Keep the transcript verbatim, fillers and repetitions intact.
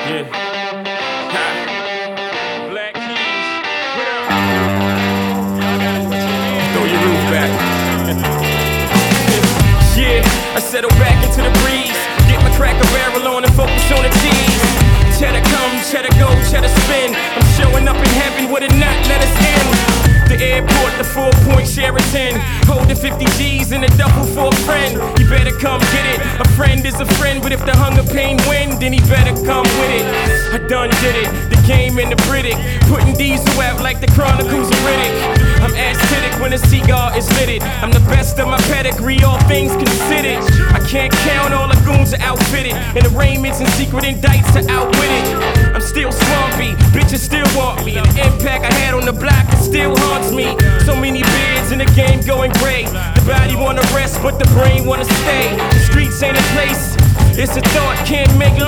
Yeah. Ha. Black Keys. What up? Throw your roof back. Yeah, I settle back into the breeze. Get my Cracker Barrel on and focus on the cheese. Cheddar come, cheddar go, cheddar spin. I'm showing up in heaven with a nut, let us in. The airport, the Four Point Sheraton. Holding fifty G's in a duffel for a friend. You better come get it. A friend is a friend, but if the hunger pain win, then he better come with it. I done did it, the game and the Britick. Putting diesel out like the Chronicles of Riddick. I'm acidic when a cigar is litted. I'm the best of my pedigree, all things considered. I can't count, all the goons are outfitted. And arraignments and secret indicts are outwitted. I'm still swampy, bitches still want me. And the impact I had on the block, it still haunts me. So many beards in the game going gray. The body wanna rest, but the brain wanna stay. The streets ain't a place, it's a thought, can't make